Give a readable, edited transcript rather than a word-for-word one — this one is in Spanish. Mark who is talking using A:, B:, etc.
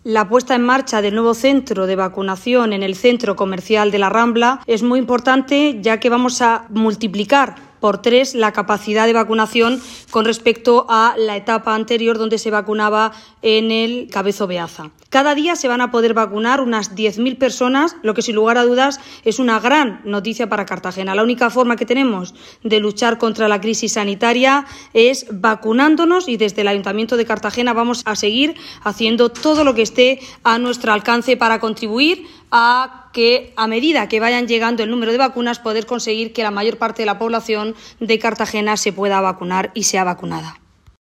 A: La puesta en marcha del nuevo centro de vacunación en el centro comercial de la Rambla es muy importante, ya que vamos a multiplicar por 3 la capacidad de vacunación con respecto a la etapa anterior donde se vacunaba en el Cabezo Beaza. Cada día se van a poder vacunar unas 10.000 personas, lo que sin lugar a dudas es una gran noticia para Cartagena. La única forma que tenemos de luchar contra la crisis sanitaria es vacunándonos, y desde el Ayuntamiento de Cartagena vamos a seguir haciendo todo lo que esté a nuestro alcance para contribuir a que, a medida que vayan llegando el número de vacunas, poder conseguir que la mayor parte de la población de Cartagena se pueda vacunar y sea vacunada.